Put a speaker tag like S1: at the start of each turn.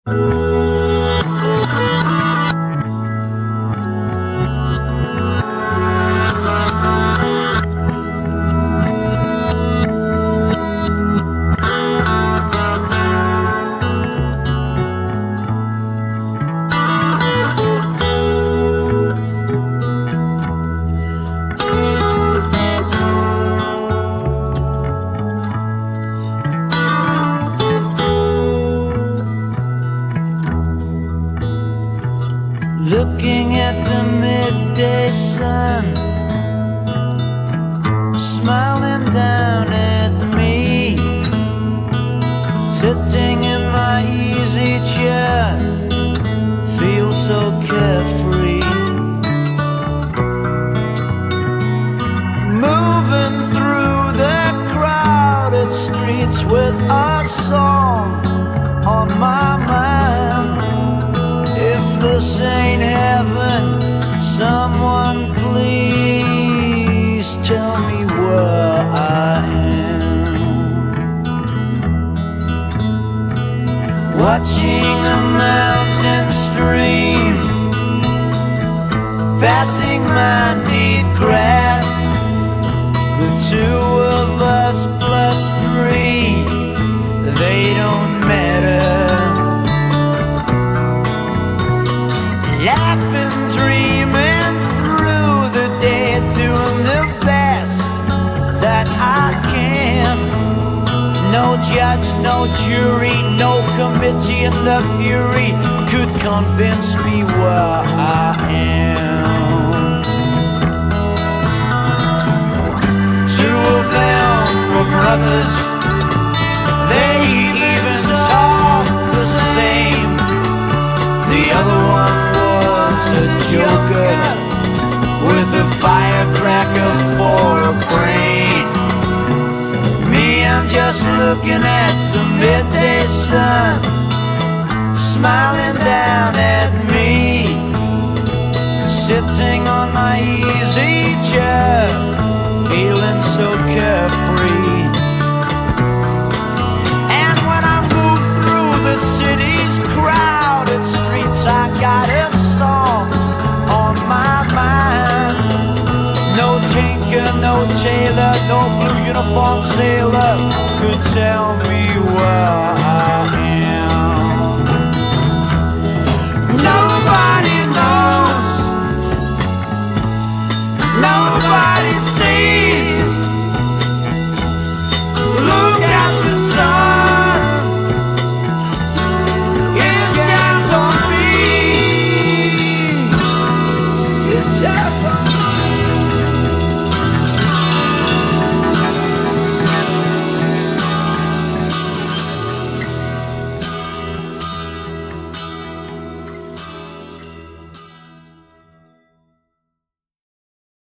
S1: Looking at the midday sun, smiling down at me, sitting in my easy chair, feel so carefree. Moving through the crowded streets with a song on my mind. If this ain't heaven, someone please tell me where I am. Watching a mountain stream, passing my neat grass, the two of us plus three, they don't matter. Laughing, dreaming through the day, doing the best that I can. No judge, no jury, no committee, and the fury could convince me where I am. Two of them were brothers, they even talk the same. The other one was a joker with a firecracker for a brain. Me, I'm just looking at the midday sun, smiling down at me, sitting on my easy chair, feeling so carefree. And when I move through the city's crowded streets, I got a song on my mind. No tinker, no tailor, no blue uniform sailor could tell me where I am. Nobody knows, nobody sees. Look at the sun, it shines on me, it shines on me.